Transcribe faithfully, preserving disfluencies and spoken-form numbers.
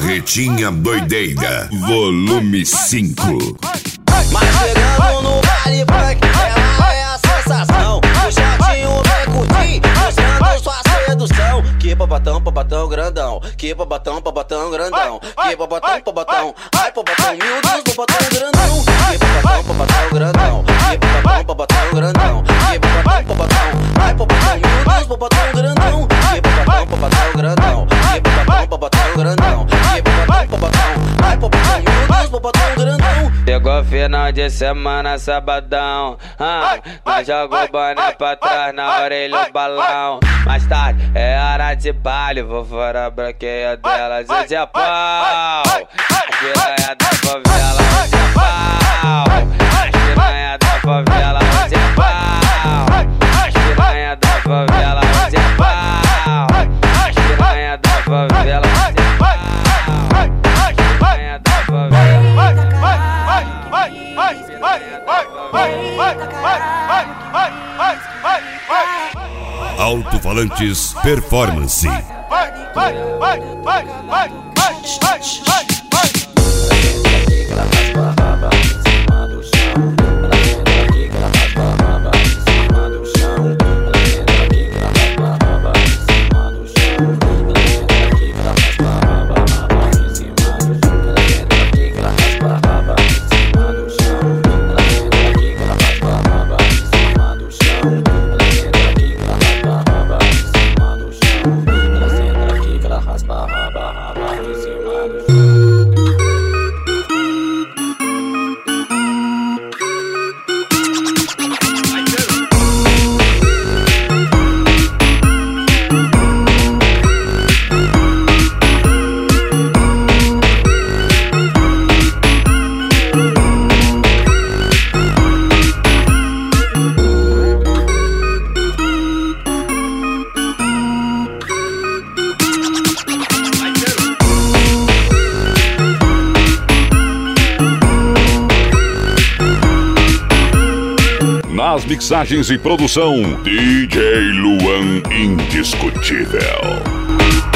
Marretinha Doideira, volume cinco. Mas chegando no baile funk, ela é a sensação. O shortinho vem curtir, mostrando sua sedução. Que popotão, popotão grandão. Que popotão, popotão grandão. Que popotão, popotão. Ai, popotão, meu Deus, popotão grandão. Que popotão, popotão grandão. Que popotão, popotão grandão. Que popotão, popotão. Ai, popotão, meu Deus, popotão grandão. Que popotão, popotão grandão. Que popotão, popotão grandão. Que popotão, popotão. Ai, popotão, meu Deus, popotão grandão. Chegou final de semana, sabadão. Ah, nós joga o boné pra trás, na orelha o balão. Mais tarde é hora de baile, vou fora a branqueia delas, hoje é pau. A piranha da favela, hoje é pau. A piranha da favela, hoje é pau. A piranha da favela, hoje é pau. A piranha da favela, hoje é pau. A piranha da favela. Alto-falantes Performance. Nas mixagens e produção, D J Luan Indiscutível.